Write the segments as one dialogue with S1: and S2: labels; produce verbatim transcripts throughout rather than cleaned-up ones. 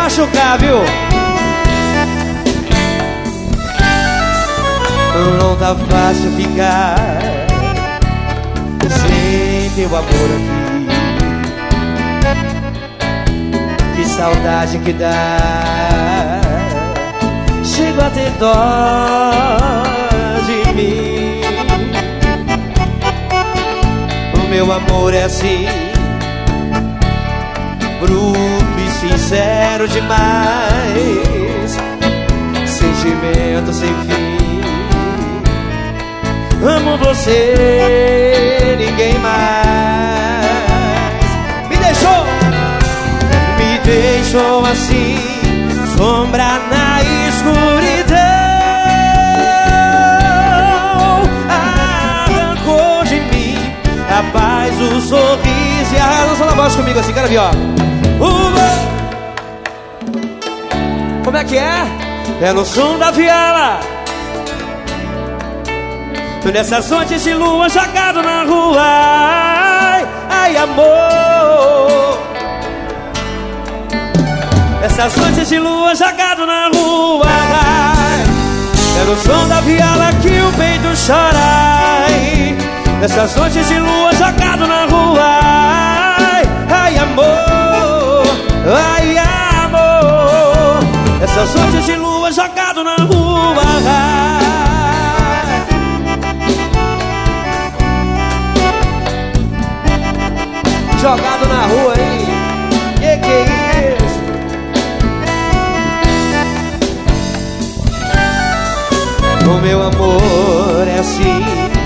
S1: machucar, viu? Não tá fácil ficar sem teu amor aqui. Que saudade que dá, chego a ter dó de mim. O meu amor é assim, bruto e sincero demais, sentimento sem fim. Amo você, ninguém mais. Me deixou, me deixou assim, sombra na escuridão. Arrancou de mim a paz, o sorriso e a razão. Só na voz comigo assim, quero ver, ó. Uh! Como é que é? É no som da viola. Nessas noites de lua jogado na rua. Ai, ai, amor. Nessas noites de lua jogado na rua. Ai, é no som da viola que o peito chora. Ai, nessas noites de lua jogado na rua. Ai, ai, amor. Ai, amor. Nessas noites de lua jogado na rua. Ai, jogado na rua, hein? Que que é isso? O meu amor é assim,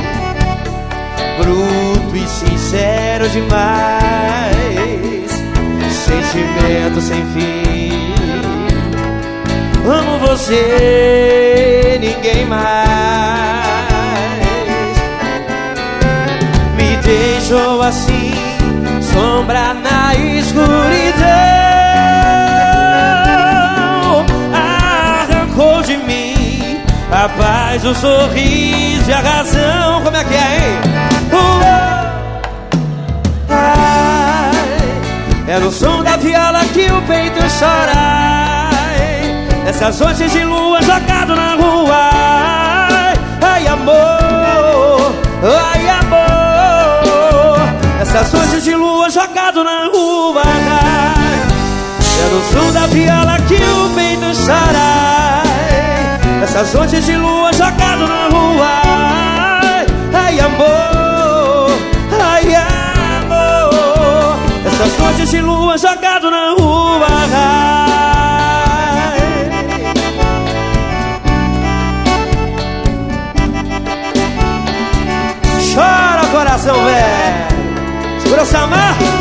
S1: bruto e sincero demais, sentimento sem fim. Amo você, ninguém mais. Me deixou assim, sombra na escuridão. Arrancou de mim a paz, o sorriso e a razão. Como é que é, hein? Uh! Ai, é no som da viola que o peito chora. Ai, nessas noites de lua jogado na rua. Ai, ai, amor. Ai, amor. Essas noites de lua jogado na rua. É no som da viola que o peito chora. Essas noites de lua jogado na rua. Ai, amor. Ai, amor. Essas noites de lua jogado na rua. Chora, coração velho. Segura essa marca.